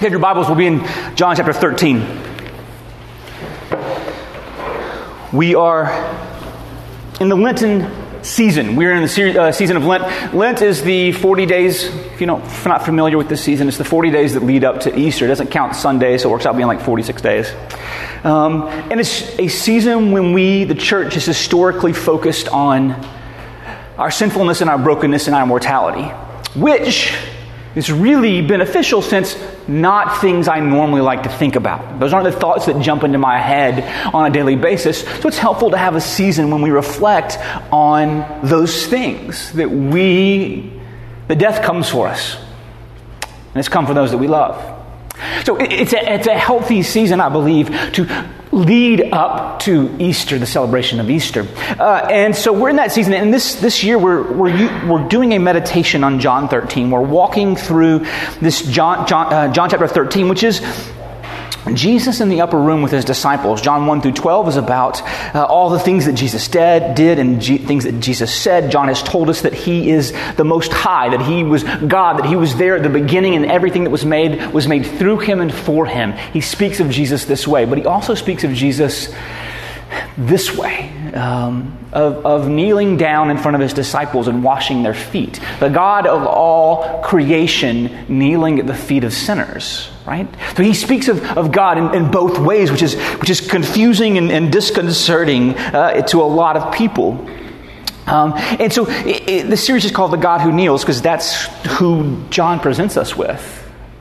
have your Bibles, we'll be in John chapter 13. We are in the Lenten season. We're in the season of Lent. Lent is the 40 days, if you're not familiar with this season, it's the 40 days that lead up to Easter. It doesn't count Sunday, so it works out being like 46 days. And it's a season when the church, is historically focused on our sinfulness and our brokenness and our mortality, which is really beneficial since not things I normally like to think about. Those aren't the thoughts that jump into my head on a daily basis. So it's helpful to have a season when we reflect on those things that death comes for us. And it's come for those that we love. So it's a healthy season, I believe, to lead up to Easter, the celebration of Easter. And so we're in that season, and this year we're doing a meditation on John 13. We're walking through this John chapter 13, which is Jesus in the upper room with his disciples. John 1 through 12 is about all the things that Jesus did and things that Jesus said. John has told us that he is the Most High, that he was God, that he was there at the beginning and everything that was made through him and for him. He speaks of Jesus this way, but he also speaks of Jesus this way, of kneeling down in front of his disciples and washing their feet. The God of all creation kneeling at the feet of sinners, right? So he speaks of God in both ways, which is confusing and disconcerting to a lot of people. And so the series is called The God Who Kneels because that's who John presents us with.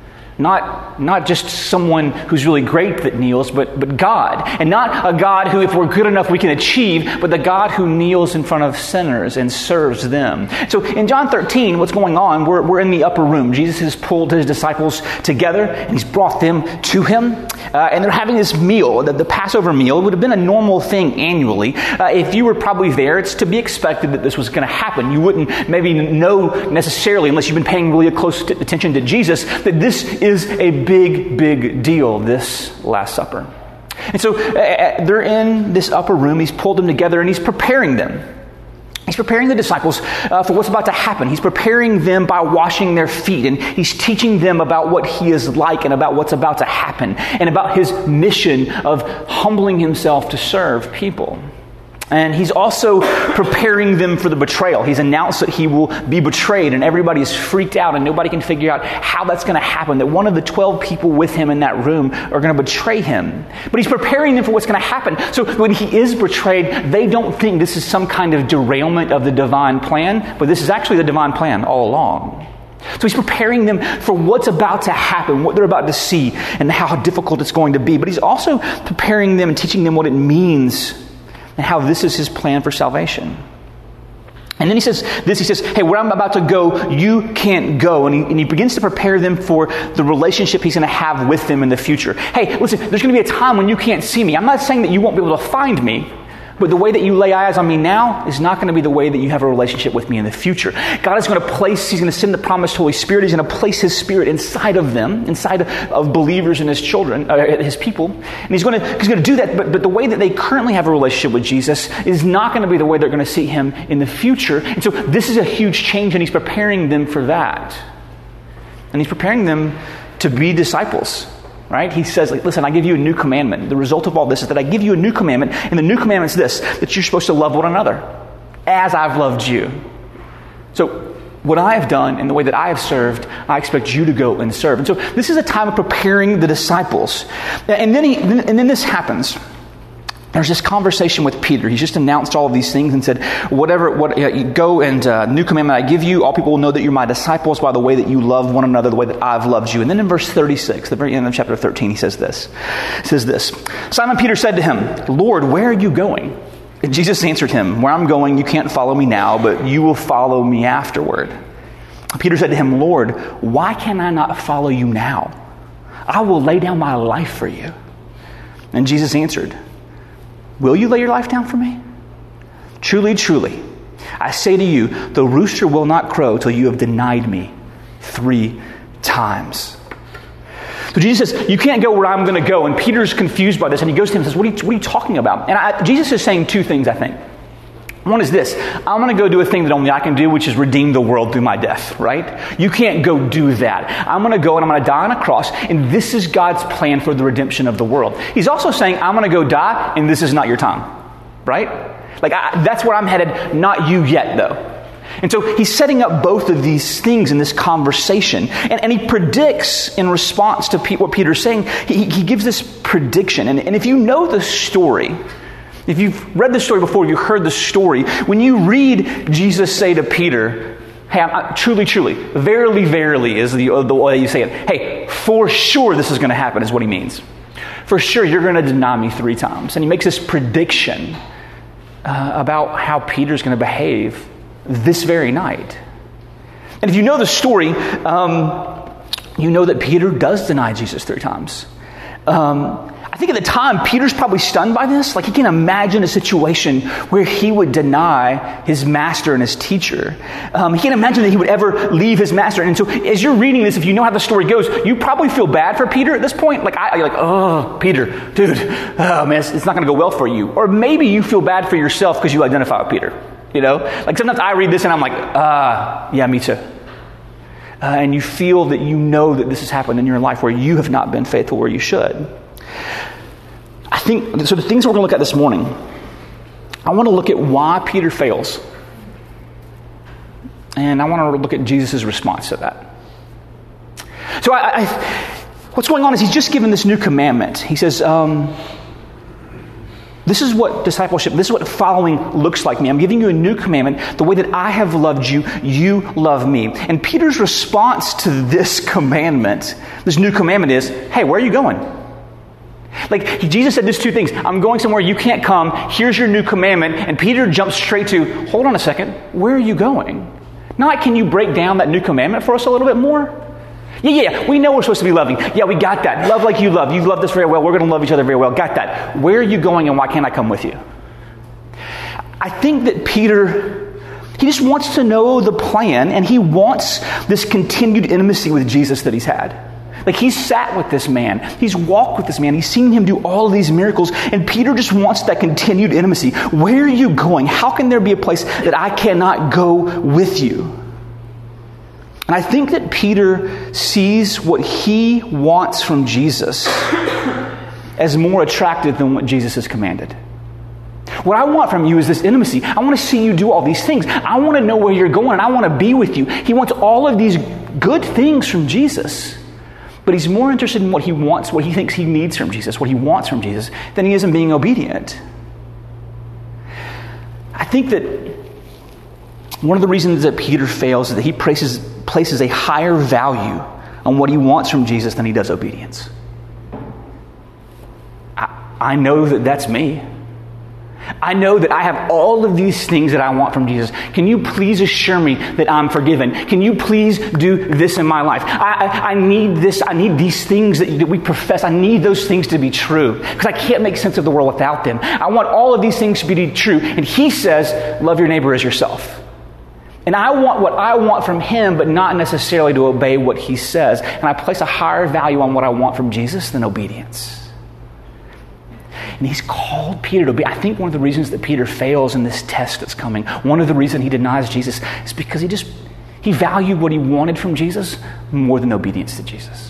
Not just someone who's really great that kneels, but God. And not a God who, if we're good enough, we can achieve, but the God who kneels in front of sinners and serves them. So in John 13, what's going on, we're in the upper room. Jesus has pulled his disciples together, and he's brought them to him. And they're having this meal, the Passover meal. It would have been a normal thing annually. If you were probably there, it's to be expected that this was going to happen. You wouldn't maybe know necessarily, unless you've been paying really close attention to Jesus, that this is a big deal, this Last Supper. And so they're in this upper room. He's pulled them together and he's preparing them. He's preparing the disciples for what's about to happen. He's preparing them by washing their feet, and he's teaching them about what he is like and about what's about to happen and about his mission of humbling himself to serve people. And he's also preparing them for the betrayal. He's announced that he will be betrayed, and everybody is freaked out, and nobody can figure out how that's going to happen, that one of the 12 people with him in that room are going to betray him. But he's preparing them for what's going to happen. So when he is betrayed, they don't think this is some kind of derailment of the divine plan, but this is actually the divine plan all along. So he's preparing them for what's about to happen, what they're about to see, and how difficult it's going to be. But he's also preparing them and teaching them what it means and how this is his plan for salvation. And then he says, hey, where I'm about to go, you can't go. And he begins to prepare them for the relationship he's going to have with them in the future. Hey, listen, there's going to be a time when you can't see me. I'm not saying that you won't be able to find me, but the way that you lay eyes on me now is not going to be the way that you have a relationship with me in the future. God is going to he's going to send the promised Holy Spirit. He's going to place his Spirit inside of them, inside of believers and his children, his people. And he's going to do that, but the way that they currently have a relationship with Jesus is not going to be the way they're going to see him in the future. And so this is a huge change, and he's preparing them for that. And he's preparing them to be disciples. Right? He says, listen, I give you a new commandment. The result of all this is that I give you a new commandment, and the new commandment is this, that you're supposed to love one another as I've loved you. So what I have done and the way that I have served, I expect you to go and serve. And so this is a time of preparing the disciples. And then this happens. There's this conversation with Peter. He's just announced all of these things and said, you go and new commandment I give you, all people will know that you're my disciples by the way that you love one another, the way that I've loved you. And then in verse 36, the very end of chapter 13, he says this. Simon Peter said to him, Lord, where are you going? And Jesus answered him, where I'm going, you can't follow me now, but you will follow me afterward. Peter said to him, Lord, why can I not follow you now? I will lay down my life for you. And Jesus answered, will you lay your life down for me? Truly, I say to you, the rooster will not crow till you have denied me 3 times. So Jesus says, you can't go where I'm going to go. And Peter's confused by this. And he goes to him and says, what are you talking about? And Jesus is saying 2 things, I think. One is this: I'm going to go do a thing that only I can do, which is redeem the world through my death, right? You can't go do that. I'm going to go and I'm going to die on a cross, and this is God's plan for the redemption of the world. He's also saying, I'm going to go die, and this is not your time, right? Like, that's where I'm headed, not you yet, though. And so he's setting up both of these things in this conversation. And he predicts in response to what Peter's saying, he gives this prediction. And if you know the story, if you've read the story before, you heard the story, when you read Jesus say to Peter, hey, truly, truly, verily, verily is the way you say it. Hey, for sure this is going to happen is what he means. For sure you're going to deny me 3 times. And he makes this prediction about how Peter's going to behave this very night. And if you know the story, you know that Peter does deny Jesus 3 times. I think at the time, Peter's probably stunned by this. Like, he can imagine a situation where he would deny his master and his teacher. He can't imagine that he would ever leave his master. And so as you're reading this, if you know how the story goes, you probably feel bad for Peter at this point. Like, you're like, oh, Peter, dude, oh man, it's not going to go well for you. Or maybe you feel bad for yourself because you identify with Peter. You know, like sometimes I read this and I'm like, yeah, me too. And you feel that you know that this has happened in your life where you have not been faithful where you should. I think, so the things we're going to look at this morning, I want to look at why Peter fails. And I want to look at Jesus' response to that. So what's going on is he's just given this new commandment. He says, this is what discipleship, this is what following looks like me. I'm giving you a new commandment. The way that I have loved you, you love me. And Peter's response to this commandment, this new commandment is, hey, where are you going? Like, Jesus said, there's 2 things. I'm going somewhere you can't come. Here's your new commandment. And Peter jumps straight to, hold on a second. Where are you going? Not, can you break down that new commandment for us a little bit more? Yeah, we know we're supposed to be loving. Yeah, we got that. Love like you love. You love this very well. We're going to love each other very well. Got that. Where are you going and why can't I come with you? I think that Peter, he just wants to know the plan, and he wants this continued intimacy with Jesus that he's had. Like, he's sat with this man. He's walked with this man. He's seen him do all of these miracles. And Peter just wants that continued intimacy. Where are you going? How can there be a place that I cannot go with you? And I think that Peter sees what he wants from Jesus as more attractive than what Jesus has commanded. What I want from you is this intimacy. I want to see you do all these things. I want to know where you're going. I want to be with you. He wants all of these good things from Jesus. But he's more interested in what he wants, what he thinks he needs from Jesus, what he wants from Jesus, than he is in being obedient. I think that one of the reasons that Peter fails is that he places a higher value on what he wants from Jesus than he does obedience. I know that that's me. I know that I have all of these things that I want from Jesus. Can you please assure me that I'm forgiven? Can you please do this in my life? I need this. I need these things that we profess. I need those things to be true because I can't make sense of the world without them. I want all of these things to be true. And he says, love your neighbor as yourself. And I want what I want from him, but not necessarily to obey what he says. And I place a higher value on what I want from Jesus than obedience. And he's called Peter to be. I think one of the reasons that Peter fails in this test that's coming, one of the reasons he denies Jesus is because he valued what he wanted from Jesus more than obedience to Jesus.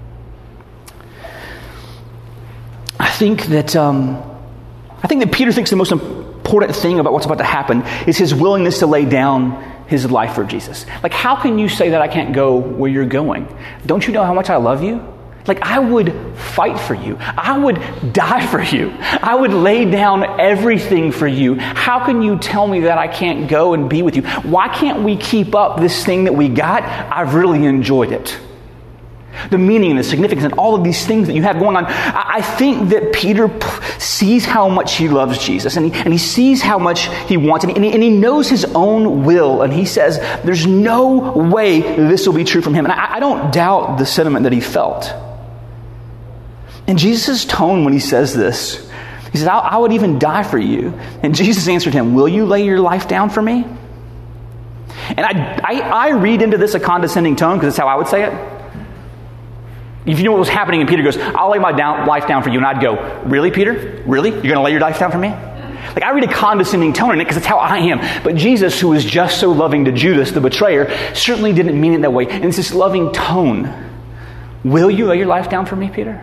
I think that Peter thinks the most important thing about what's about to happen is his willingness to lay down his life for Jesus. Like, how can you say that I can't go where you're going? Don't you know how much I love you? Like, I would fight for you. I would die for you. I would lay down everything for you. How can you tell me that I can't go and be with you? Why can't we keep up this thing that we got? I've really enjoyed it. The meaning and the significance and all of these things that you have going on. I think that Peter sees how much he loves Jesus and he sees how much he wants and he knows his own will, and he says there's no way this will be true from him. And I don't doubt the sentiment that he felt. And Jesus' tone when he says this, he says, I would even die for you. And Jesus answered him, will you lay your life down for me? And I read into this a condescending tone because that's how I would say it. If you know what was happening and Peter goes, I'll lay my life down for you. And I'd go, really, Peter? Really? You're going to lay your life down for me? Like, I read a condescending tone in it because it's how I am. But Jesus, who was just so loving to Judas, the betrayer, certainly didn't mean it that way. And it's this loving tone. Will you lay your life down for me, Peter?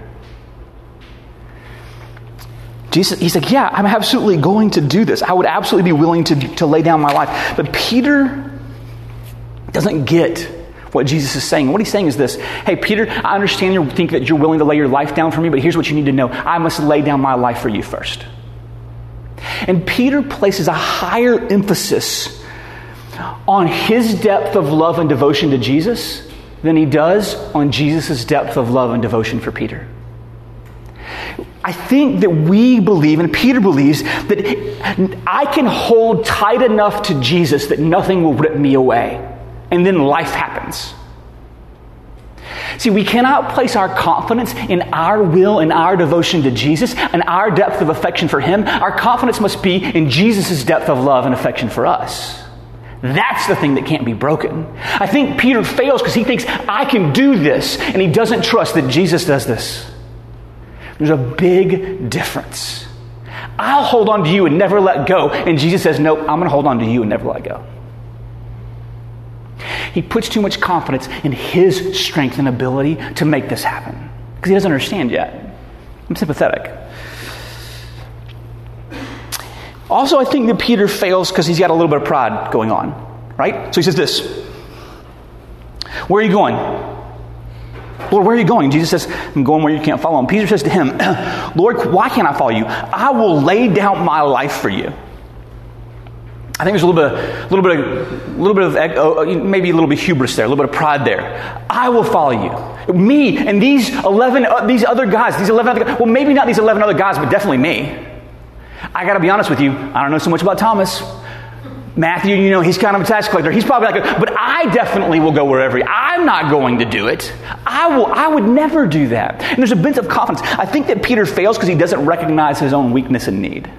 Jesus, he's like, yeah, I'm absolutely going to do this. I would absolutely be willing to lay down my life. But Peter doesn't get what Jesus is saying. What he's saying is this: hey, Peter, I understand you think that you're willing to lay your life down for me, but here's what you need to know. I must lay down my life for you first. And Peter places a higher emphasis on his depth of love and devotion to Jesus than he does on Jesus' depth of love and devotion for Peter. I think that we believe, and Peter believes, that I can hold tight enough to Jesus that nothing will rip me away. And then life happens. See, we cannot place our confidence in our will and our devotion to Jesus and our depth of affection for Him. Our confidence must be in Jesus' depth of love and affection for us. That's the thing that can't be broken. I think Peter fails because he thinks, I can do this, and he doesn't trust that Jesus does this. There's a big difference. I'll hold on to you and never let go. And Jesus says, no, I'm going to hold on to you and never let go. He puts too much confidence in his strength and ability to make this happen. Because he doesn't understand yet. I'm sympathetic. Also, I think that Peter fails because he's got a little bit of pride going on. Right? So he says this: where are you going? Lord, where are you going? Jesus says, I'm going where you can't follow him. Peter says to him, Lord, why can't I follow you? I will lay down my life for you. I think there's a little bit of maybe a little bit of hubris there, a little bit of pride there. I will follow you. Me and these 11 other guys, well, maybe not these 11 other guys, but definitely me. I got to be honest with you. I don't know so much about Thomas. Matthew, he's kind of a tax collector. He's probably like, but I definitely will go wherever. I'm not going to do it. I would never do that. And there's a bit of confidence. I think that Peter fails because he doesn't recognize his own weakness and need.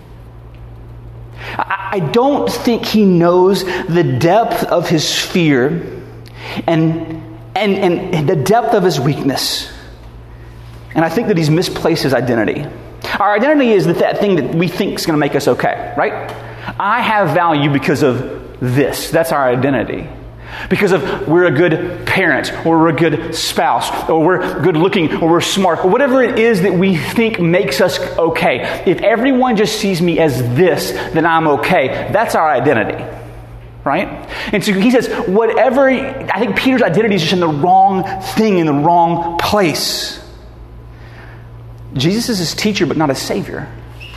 I don't think he knows the depth of his fear and the depth of his weakness. And I think that he's misplaced his identity. Our identity is that thing that we think is going to make us okay, right? I have value because of this. That's our identity. Because of we're a good parent, or we're a good spouse, or we're good looking, or we're smart, or whatever it is that we think makes us okay. If everyone just sees me as this, then I'm okay. That's our identity. Right? And so he says, I think Peter's identity is just in the wrong thing, in the wrong place. Jesus is his teacher, but not his savior.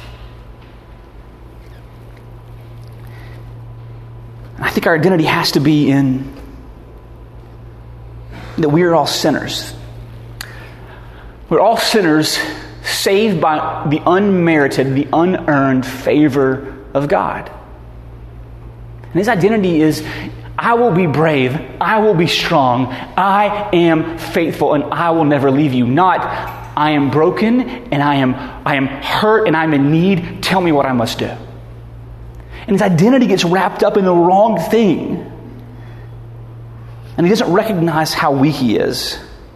I think our identity has to be in that we are all sinners. We're all sinners saved by the unmerited, the unearned favor of God. And his identity is, I will be brave, I will be strong, I am faithful, and I will never leave you. Not, I am broken, and I am hurt, and I'm in need. Tell me what I must do. And his identity gets wrapped up in the wrong thing. And he doesn't recognize how weak he is.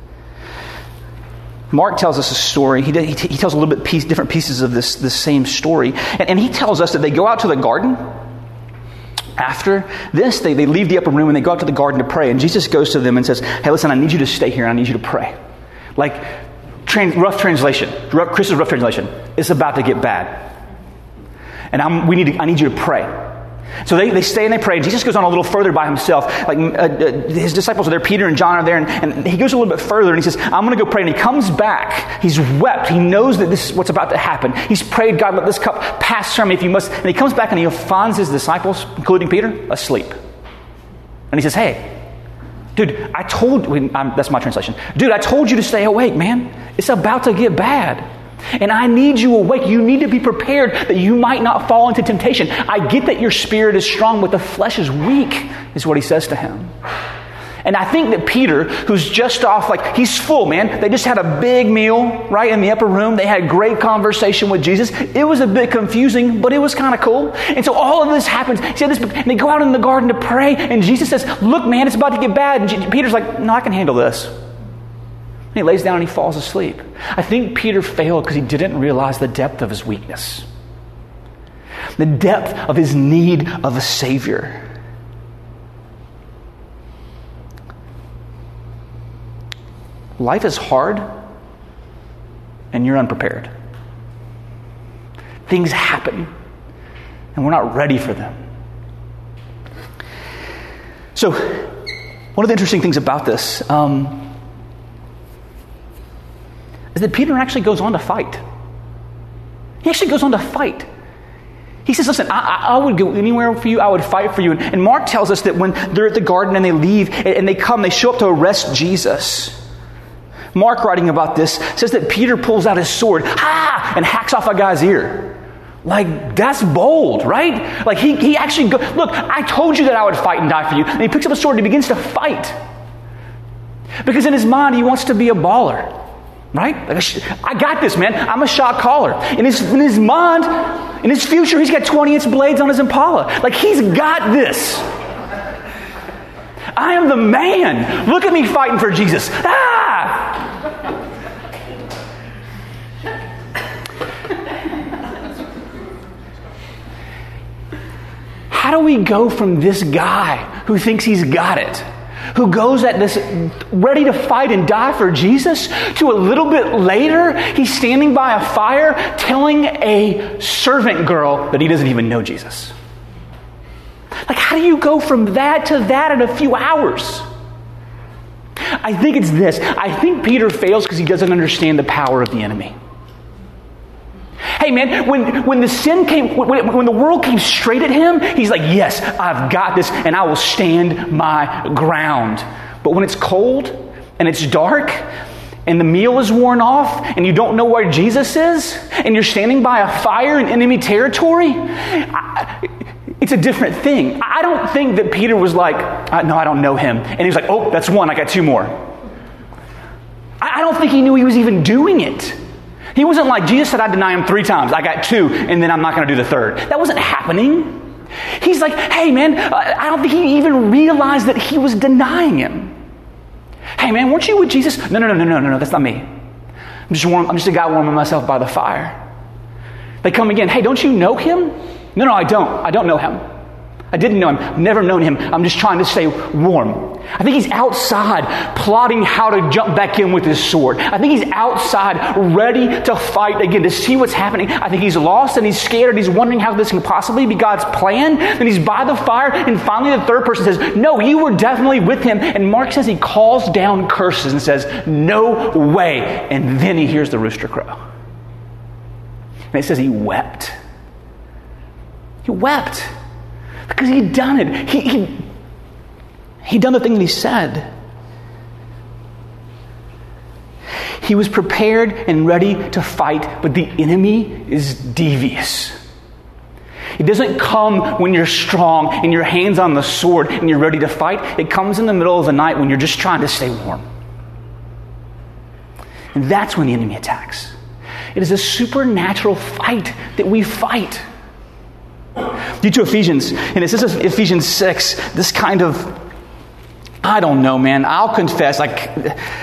Mark tells us a story. He tells a little bit different pieces of this same story. And he tells us that they go out to the garden. After this, they leave the upper room and they go out to the garden to pray. And Jesus goes to them and says, hey, listen, I need you to stay here and I need you to pray. Like, rough translation. Chris's rough translation. It's about to get bad. And I need you to pray. So they stay and they pray. Jesus goes on a little further by himself. His disciples are there. Peter and John are there. And he goes a little bit further and he says, I'm going to go pray. And he comes back. He's wept. He knows that this is what's about to happen. He's prayed, God, let this cup pass from me if you must. And he comes back and he finds his disciples, including Peter, asleep. And he says, hey, dude, that's my translation. Dude, I told you to stay awake, man. It's about to get bad. And I need you awake. You need to be prepared that you might not fall into temptation. I get that your spirit is strong, but the flesh is weak, is what he says to him. And I think that Peter, who's just off, he's full, man. They just had a big meal, right, in the upper room. They had great conversation with Jesus. It was a bit confusing, but it was kind of cool. And so all of this happens. He said this, and they go out in the garden to pray. And Jesus says, look, man, it's about to get bad. And Peter's like, no, I can handle this. And he lays down and he falls asleep. I think Peter failed because he didn't realize the depth of his weakness. the depth of his need of a Savior. Life is hard, and you're unprepared. Things happen, and we're not ready for them. So, one of the interesting things about this is that Peter actually goes on to fight. He actually goes on to fight. He says, listen, I would go anywhere for you. I would fight for you. And Mark tells us that when they're at the garden and they leave and they show up to arrest Jesus. Mark, writing about this, says that Peter pulls out his sword, and hacks off a guy's ear. Like, that's bold, right? Like, he actually goes, look, I told you that I would fight and die for you. And he picks up a sword and he begins to fight. Because in his mind, he wants to be a baller, right? Like, I got this, man. I'm a shot caller. In his mind, in his future, he's got 20-inch blades on his Impala. Like, he's got this. I am the man. Look at me fighting for Jesus. How do we go from this guy who thinks he's got it, who goes at this ready to fight and die for Jesus, to a little bit later, he's standing by a fire telling a servant girl that he doesn't even know Jesus? Like, how do you go from that to that in a few hours? I think it's this. I think Peter fails because he doesn't understand the power of the enemy. Hey man, when the sin came, when the world came straight at him, he's like, yes, I've got this and I will stand my ground. But when it's cold and it's dark and the meal is worn off and you don't know where Jesus is and you're standing by a fire in enemy territory, it's a different thing. I don't think that Peter was like, no, I don't know him. And he was like, oh, that's one, I got two more. I don't think he knew he was even doing it. He wasn't like, Jesus said I'd deny him 3 times. I got 2, and then I'm not going to do the 3rd. That wasn't happening. He's like, hey man, I don't think he even realized that he was denying him. Hey man, weren't you with Jesus? No, that's not me. I'm just a guy warming myself by the fire. They come again, hey, don't you know him? No, I don't. I don't know him. I didn't know him. I've never known him. I'm just trying to stay warm. I think he's outside plotting how to jump back in with his sword. I think he's outside ready to fight again, to see what's happening. I think he's lost and he's scared and he's wondering how this can possibly be God's plan. Then he's by the fire and finally the third person says, no, you were definitely with him. And Mark says he calls down curses and says, no way. And then he hears the rooster crow. And it says he wept. He wept. Because he'd done it. He'd done the thing that he said. He was prepared and ready to fight, but the enemy is devious. It doesn't come when you're strong and your hand's on the sword and you're ready to fight. It comes in the middle of the night when you're just trying to stay warm. And that's when the enemy attacks. It is a supernatural fight that we fight. Due to Ephesians, and it says Ephesians 6, this kind of, I don't know, man, I'll confess, like,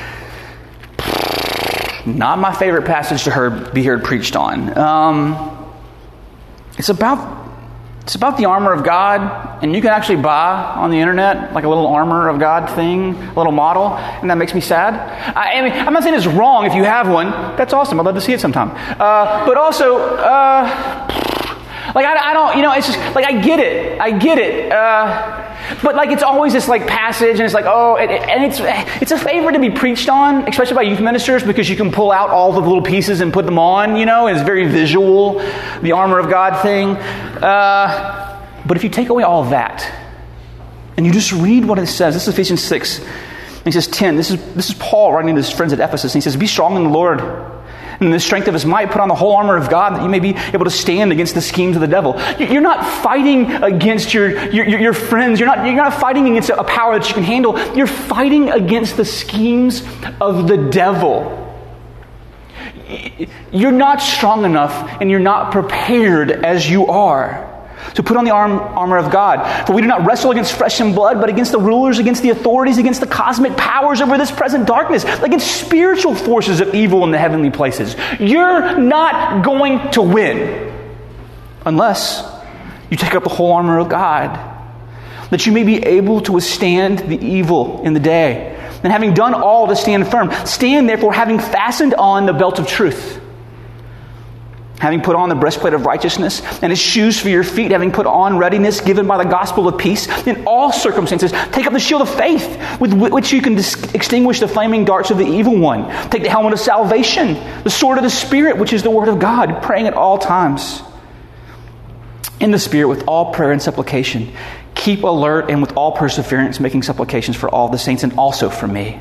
not my favorite passage to be heard preached on. It's about the armor of God, and you can actually buy on the internet like a little armor of God thing, a little model, and that makes me sad. I mean, I'm not saying it's wrong if you have one. That's awesome. I'd love to see it sometime. But also, like, I don't, it's just, like, I get it. But, like, it's always this, like, passage, and it's like, oh, and it's a favorite to be preached on, especially by youth ministers, because you can pull out all the little pieces and put them on, and it's very visual, the armor of God thing. But if you take away all of that, and you just read what it says, this is Ephesians 6, and he says 10, this is Paul writing to his friends at Ephesus, and he says, be strong in the Lord, and in the strength of his might, put on the whole armor of God that you may be able to stand against the schemes of the devil. You're not fighting against your friends. You're not fighting against a power that you can handle. You're fighting against the schemes of the devil. You're not strong enough and you're not prepared as you are. So put on the armor of God. For we do not wrestle against flesh and blood, but against the rulers, against the authorities, against the cosmic powers over this present darkness, against spiritual forces of evil in the heavenly places. You're not going to win unless You take up the whole armor of God, that you may be able to withstand the evil in the day. And having done all to stand firm, stand therefore having fastened on the belt of truth, having put on the breastplate of righteousness, and as shoes for your feet, having put on readiness given by the gospel of peace. In all circumstances, take up the shield of faith, with which you can extinguish the flaming darts of the evil one. Take the helmet of salvation, the sword of the Spirit, which is the word of God, praying at all times in the Spirit with all prayer and supplication. Keep alert and with all perseverance, making supplications for all the saints and also for me.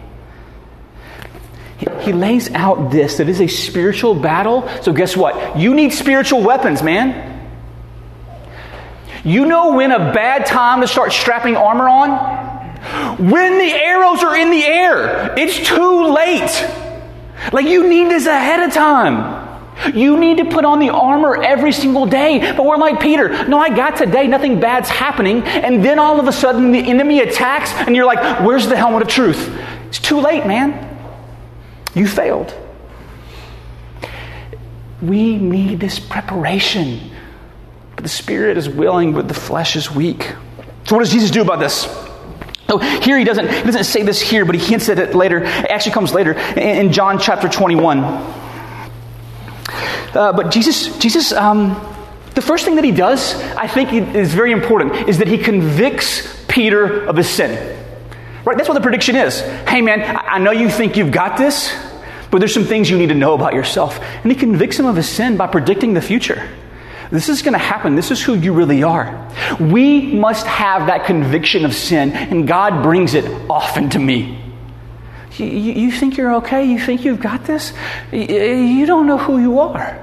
He lays out this, that is a spiritual battle. So guess what? You need spiritual weapons, man. You know when a bad time to start strapping armor on? When the arrows are in the air. It's too late. Like, you need this ahead of time. You need to put on the armor every single day. But we're like Peter. No, I got today. Nothing bad's happening. And then all of a sudden the enemy attacks and you're like, where's the helmet of truth? It's too late, man. You failed. We need this preparation. But the Spirit is willing, but the flesh is weak. So what does Jesus do about this? Oh, here he doesn't say this here, but he hints at it later. It actually comes later in John chapter 21. But Jesus, the first thing that he does, I think is very important, is that he convicts Peter of his sin. Right? That's what the prediction is. Hey man, I know you think you've got this, but there's some things you need to know about yourself. And he convicts him of his sin by predicting the future. This is going to happen. This is who you really are. We must have that conviction of sin, and God brings it often to me. You think you're okay? You think you've got this? You don't know who you are.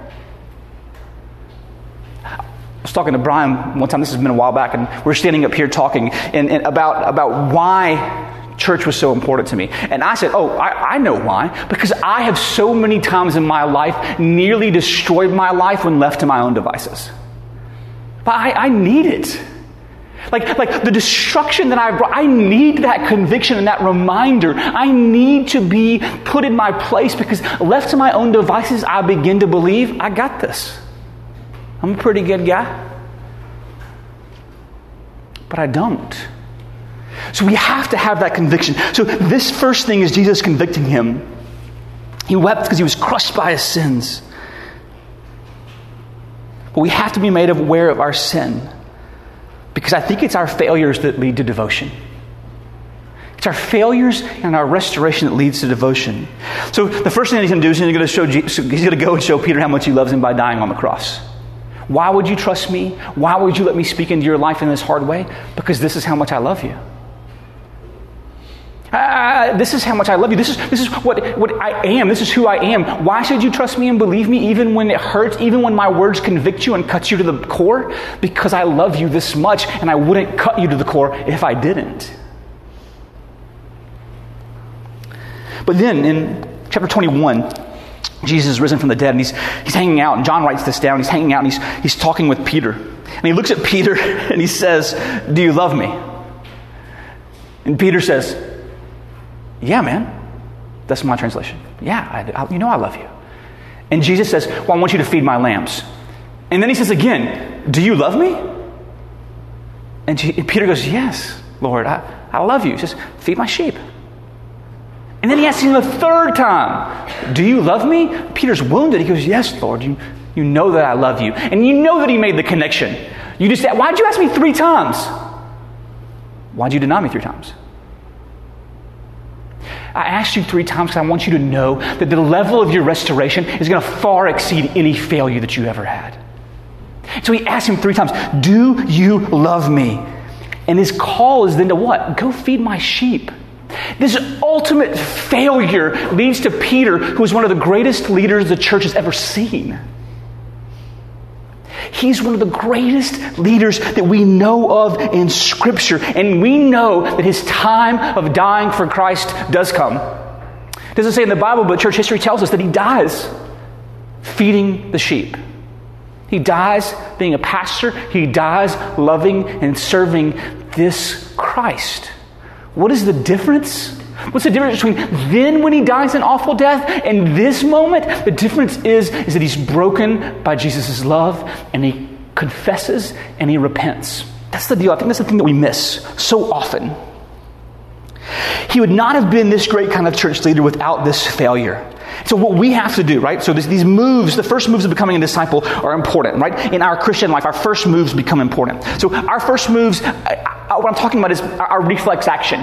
I was talking to Brian one time, this has been a while back, and we're standing up here talking and about why church was so important to me. And I said, I know why. Because I have so many times in my life nearly destroyed my life when left to my own devices. But I need it. Like the destruction that I brought, I need that conviction and that reminder. I need to be put in my place, because left to my own devices, I begin to believe I got this. I'm a pretty good guy. But I don't. So we have to have that conviction. So this first thing is Jesus convicting him. He wept because he was crushed by his sins. But we have to be made aware of our sin, because I think it's our failures that lead to devotion. It's our failures and our restoration that leads to devotion. So the first thing that he's going to do is he's going to go and show Peter how much he loves him by dying on the cross. Why would you trust me? Why would you let me speak into your life in this hard way? Because this is how much I love you. This is how much I love you. This is what I am. This is who I am. Why should you trust me and believe me even when it hurts, even when my words convict you and cut you to the core? Because I love you this much, and I wouldn't cut you to the core if I didn't. But then in chapter 21, Jesus is risen from the dead, and he's hanging out, and John writes this down. He's hanging out, and he's talking with Peter. And he looks at Peter, and he says, "Do you love me?" And Peter says, "Yeah, man." That's my translation. "Yeah, I love you." And Jesus says, "Well, I want you to feed my lambs." And then he says again, "Do you love me?" And Peter goes, "Yes, Lord, I love you." He says, "Feed my sheep." And then he asks him the third time, "Do you love me?" Peter's wounded. He goes, "Yes, Lord, you know that I love you." And you know that he made the connection. You just said, "Why'd you ask me 3 times? Why'd you deny me 3 times? I asked you 3 times because I want you to know that the level of your restoration is going to far exceed any failure that you ever had." So he asked him 3 times, "Do you love me?" And his call is then to what? Go feed my sheep. This ultimate failure leads to Peter, who is one of the greatest leaders the church has ever seen. He's one of the greatest leaders that we know of in Scripture. And we know that his time of dying for Christ does come. It doesn't say in the Bible, but church history tells us that he dies feeding the sheep. He dies being a pastor. He dies loving and serving this Christ. What is the difference? What's the difference between then when he dies an awful death and this moment? The difference is that he's broken by Jesus' love, and he confesses and he repents. That's the deal. I think that's the thing that we miss so often. He would not have been this great kind of church leader without this failure. So what we have to do, right? So these moves, the first moves of becoming a disciple are important, right? In our Christian life, our first moves become important. So our first moves, what I'm talking about is our reflex action.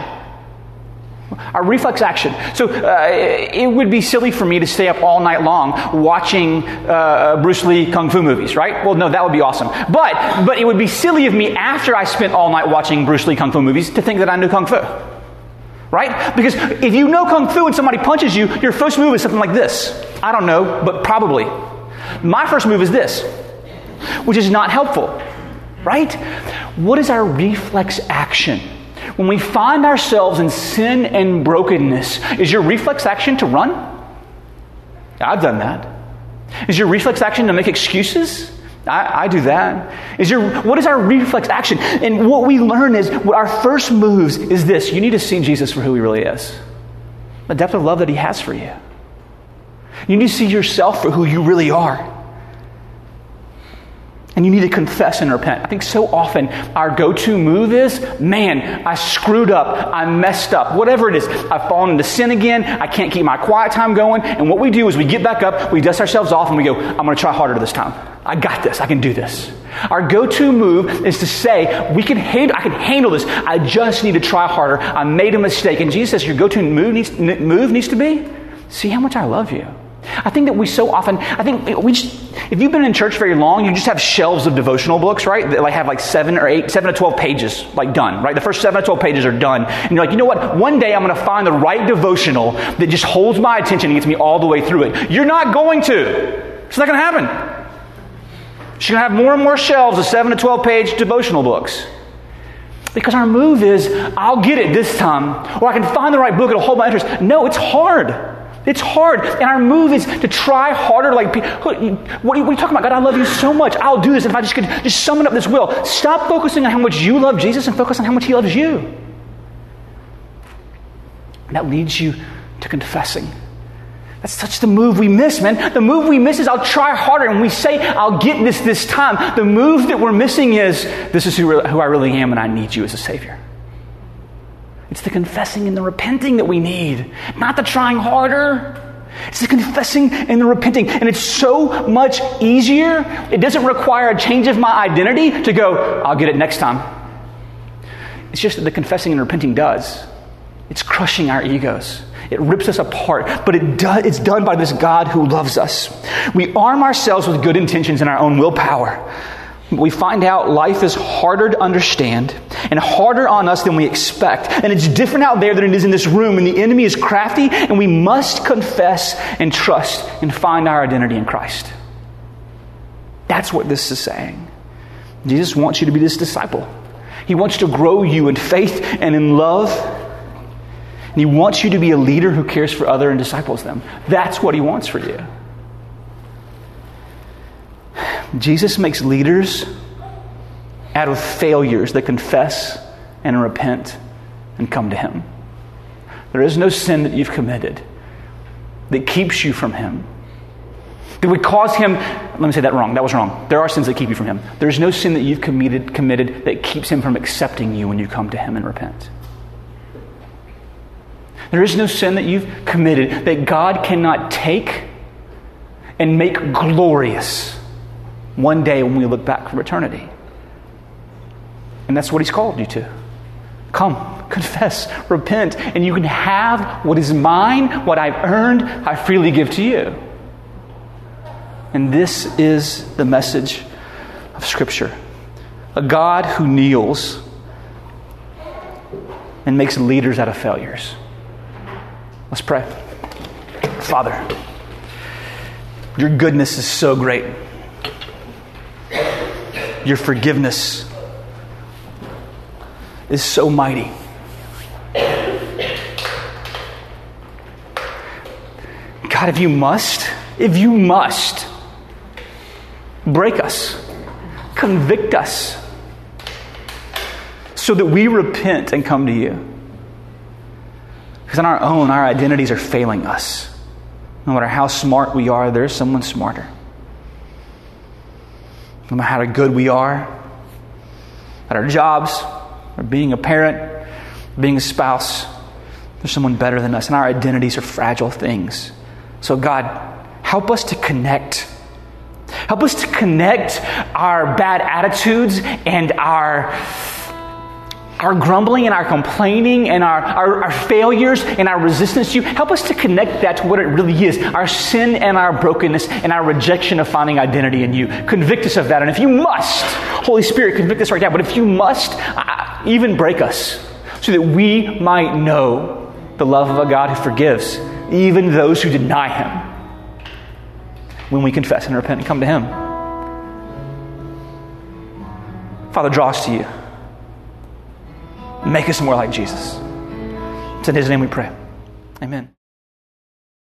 Our reflex action. So it would be silly for me to stay up all night long watching Bruce Lee Kung Fu movies, right? Well, no, that would be awesome. But it would be silly of me after I spent all night watching Bruce Lee Kung Fu movies to think that I knew Kung Fu. Right? Because if you know Kung Fu and somebody punches you, your first move is something like this. I don't know, but probably. My first move is this, which is not helpful. Right? What is our reflex action? When we find ourselves in sin and brokenness, is your reflex action to run? I've done that. Is your reflex action to make excuses? I do that. What is our reflex action? And what we learn is, what our first moves is this. You need to see Jesus for who he really is. The depth of love that he has for you. You need to see yourself for who you really are. And you need to confess and repent. I think so often our go-to move is, man, I screwed up. I messed up. Whatever it is. I've fallen into sin again. I can't keep my quiet time going. And what we do is we get back up, we dust ourselves off, and we go, I'm going to try harder this time. I got this. I can do this. Our go-to move is to say, I can handle this. I just need to try harder. I made a mistake. And Jesus says your go-to move needs to be, see how much I love you. I think that we so often, if you've been in church very long, you just have shelves of devotional books, right? That have 7 to 12 pages, done, right? The first 7 to 12 pages are done. And you're like, you know what? One day I'm going to find the right devotional that just holds my attention and gets me all the way through it. You're not going to. It's not going to happen. You're going to have more and more shelves of 7 to 12 page devotional books. Because our move is, I'll get it this time. Or I can find the right book, it'll hold my interest. No, it's hard. It's hard. And our move is to try harder. What are you talking about? God, I love you so much. I'll do this. If I just could just summon up this will. Stop focusing on how much you love Jesus and focus on how much he loves you. And that leads you to confessing. That's such the move we miss, man. The move we miss is I'll try harder. And we say, I'll get this time. The move that we're missing is, this is who I really am and I need you as a Savior. It's the confessing and the repenting that we need. Not the trying harder. It's the confessing and the repenting. And it's so much easier. It doesn't require a change of my identity to go, I'll get it next time. It's just that the confessing and repenting does. It's crushing our egos. It rips us apart, but it's done by this God who loves us. We arm ourselves with good intentions and our own willpower. We find out life is harder to understand and harder on us than we expect. And it's different out there than it is in this room. And the enemy is crafty, and we must confess and trust and find our identity in Christ. That's what this is saying. Jesus wants you to be this disciple. He wants to grow you in faith and in love. And he wants you to be a leader who cares for others and disciples them. That's what he wants for you. Jesus makes leaders out of failures that confess and repent and come to him. There is no sin that you've committed that keeps you from him, that would cause him, let me say that wrong. That was wrong. There are sins that keep you from him. There's no sin that you've committed that keeps him from accepting you when you come to him and repent. There is no sin that you've committed that God cannot take and make glorious one day when we look back from eternity. And that's what he's called you to. Come, confess, repent, and you can have what is mine, what I've earned, I freely give to you. And this is the message of Scripture. A God who kneels and makes leaders out of failures. Let's pray. Father, your goodness is so great. Your forgiveness is so mighty. God, if you must, break us, convict us, so that we repent and come to you. Because on our own, our identities are failing us. No matter how smart we are, there's someone smarter. no matter how good we are, at our jobs, or being a parent, being a spouse, there's someone better than us, and our identities are fragile things. So God, help us to connect. Help us to connect our bad attitudes and our grumbling and our complaining and our failures and our resistance to you. Help us to connect that to what it really is, our sin and our brokenness and our rejection of finding identity in you. Convict us of that. And if you must, Holy Spirit, convict us right now. But if you must, even break us so that we might know the love of a God who forgives even those who deny Him when we confess and repent and come to Him. Father, draw us to you. Make us more like Jesus. It's in His name we pray. Amen.